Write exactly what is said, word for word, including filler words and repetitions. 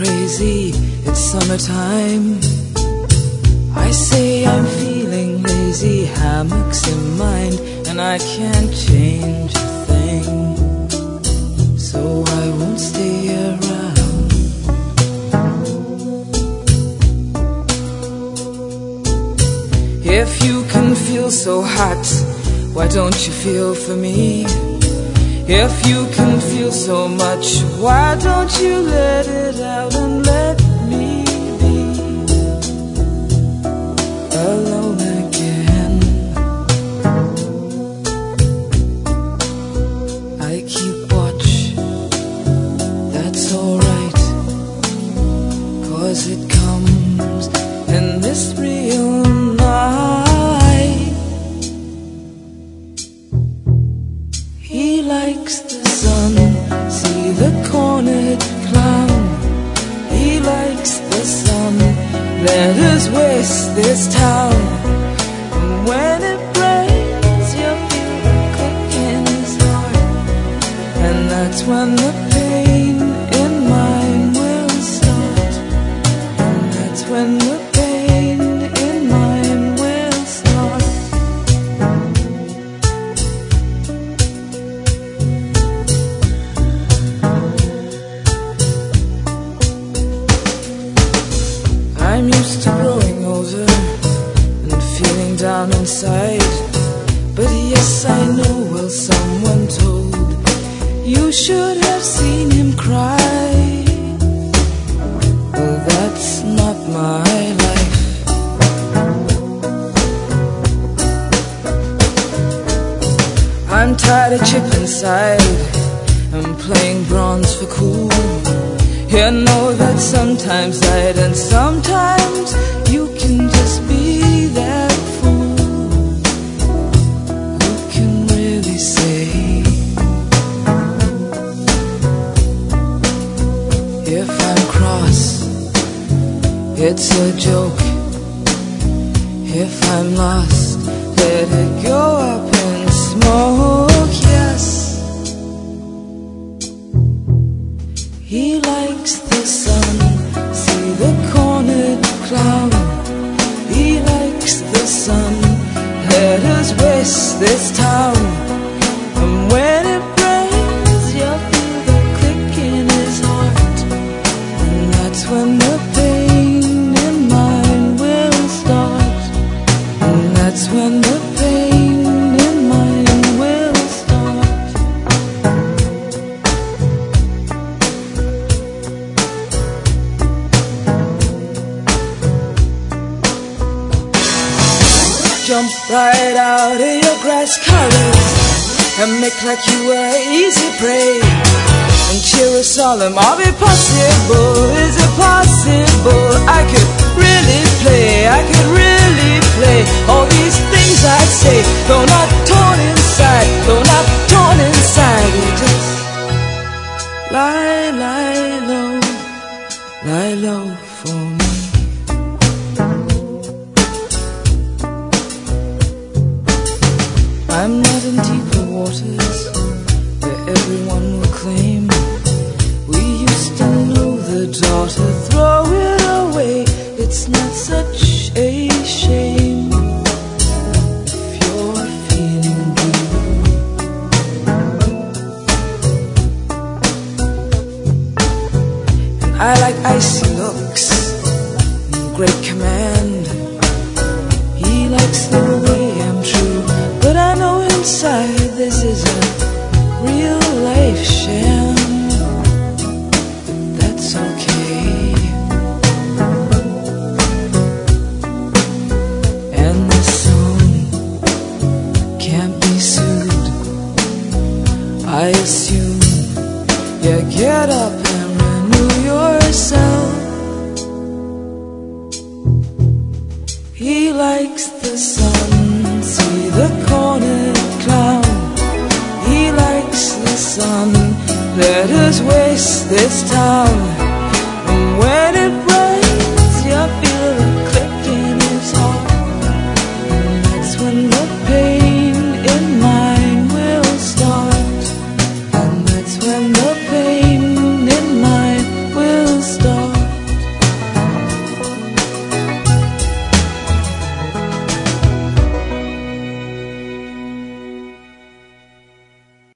crazy, it's summertime. I say I'm feeling lazy, hammocks in mind, and I can't change a thing, so I won't stay around. If you can feel so hot, why don't you feel for me? If you can feel so much, why don't you let it out and let me be alone again? I keep watch, that's alright, 'cause it comes in this real night. He likes the sun, see the cornered clown. He likes the sun, let us waste this town. And when it rains, you feel the click in his heart, and that's when the pain in mine will start. And that's when the pain in mine will start. I'm used to growing older and feeling down inside, but yes, I know, well, someone told you should have seen him cry. Well, that's not my life. I'm tired of chip inside and playing bronze for cool. You know that sometimes right and sometimes you can just be that fool. Who can really say if I'm cross, it's a joke. If I'm lost, let it go up in smoke, yes. He likes the sun, see the cornered clown. He likes the sun, let us waste this town. And when it rains, you'll feel the click in his heart, and that's when the pain in mine will start. And that's when the pain in mine will start. Jump right out of your grass colors and make like you were easy prey, and cheer us solemn, are we possible? Is it possible? I could really play, I could really play all these things I say, though not torn inside, though not torn inside. We just lie, lie low, lie low for me. I'm not in deeper waters where everyone will claim we used to know the daughter. Throw it away, it's not such a shame if you're feeling blue. And I like icy looks and great command. He likes the way I'm true, but I know inside this is a real life sham. But that's okay. And the song can't be sued. I assume you get up and renew yourself. He likes the sun, see the cornered clown. He likes the sun, let us waste this town. And when it rains, you feel a click in his heart, and that's when the pain